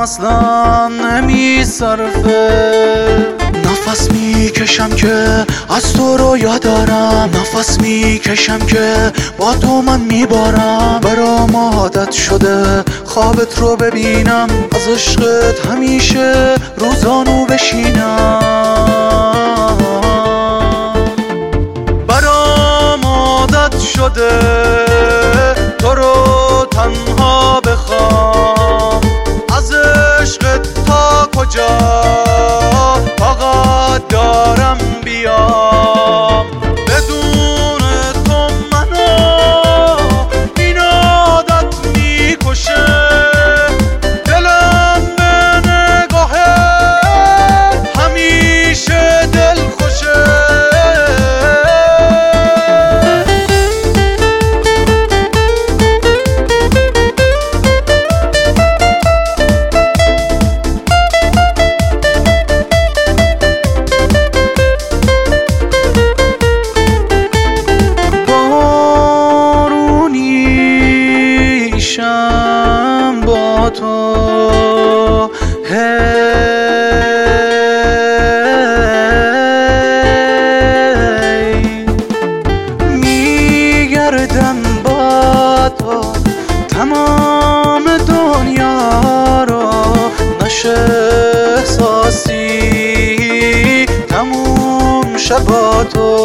اصلا نمیصرفه. نفس میکشم که از تو رویا دارم، نفس میکشم که با تو من میبارم. برام عادت شده خوابت رو ببینم، از عشقت همیشه روزانو بشینم. برام عادت شده تو رو تنها بخوام، از عشقت تا کجا طاقت دارم بیام. بدون تو منو این عادت میکشه، دلم به نگاهت همیشه دل خوشه. با تو میگردم با تو تمام دنیا رو، نشه احساسی تموم شب با تو.